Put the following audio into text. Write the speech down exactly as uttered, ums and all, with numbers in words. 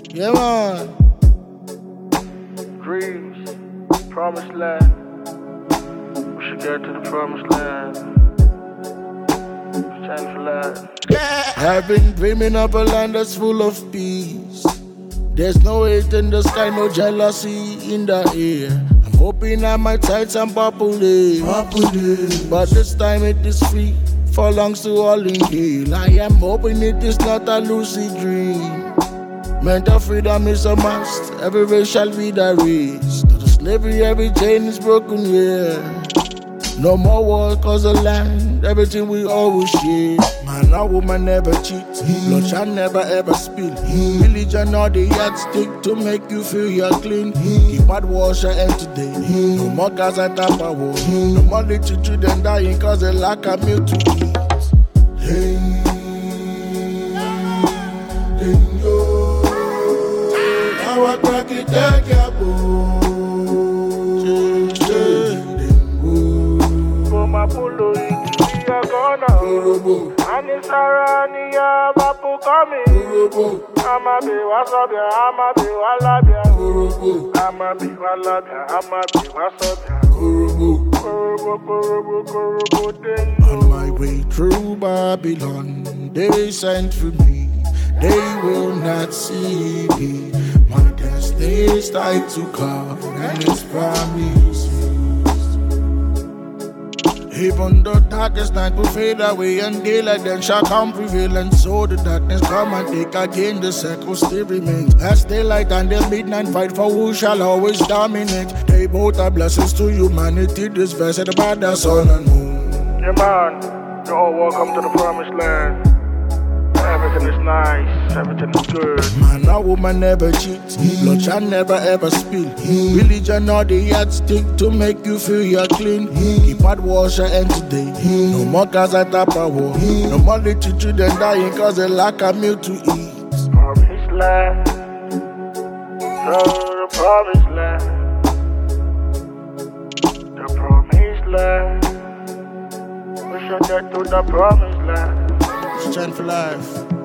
Yeah, man. Dreams, promised land. We should get to the promised land. Stand for life. I've been dreaming of a land that's full of peace. There's no hate in the sky, no jealousy in the air. I'm hoping I might find some populace. But this time it is free, belongs to all in here. I am hoping it is not a lucid dream. Mental freedom is a must, every race shall be the race. To the slavery, every chain is broken, yeah. No more war, cause the land, everything we always share. Man or woman never cheat, blood shall never ever spill. Religion or the yardstick to make you feel you're clean. Keep bad wash your end today, no more gas and tamper war. No more little children dying cause they lack a meal to eat. Hey, hey, yo, now I crack it like a Mapolo iki ya gona Ani sarani ya bapu kami Ama be wasabia, ama be walabia Ama be walabia, ama be wasabia Korobo, korobo, korobo dengo. On my way through Babylon, they sent for me. They will not see me. My destiny is tied to God and His promises. Even the darkest night will fade away and daylight then shall come prevail. And so the darkness come and take again, the circle still remains. As daylight and the midnight fight for who shall always dominate. They both are blessings to humanity, this verse about the sun and moon. Yeah man, you're all welcome to the promised land. Everything is nice, everything is good. Man or woman never cheat, blood shall never ever spill. Religion or the yardstick to make you feel you're clean. Keep bad wash your end today, no more gas and tamper war. No more little children dying cause they lack a meal to eat. Promised land, oh, the promised land. The promised land. We should get to the promised land. Stand for life.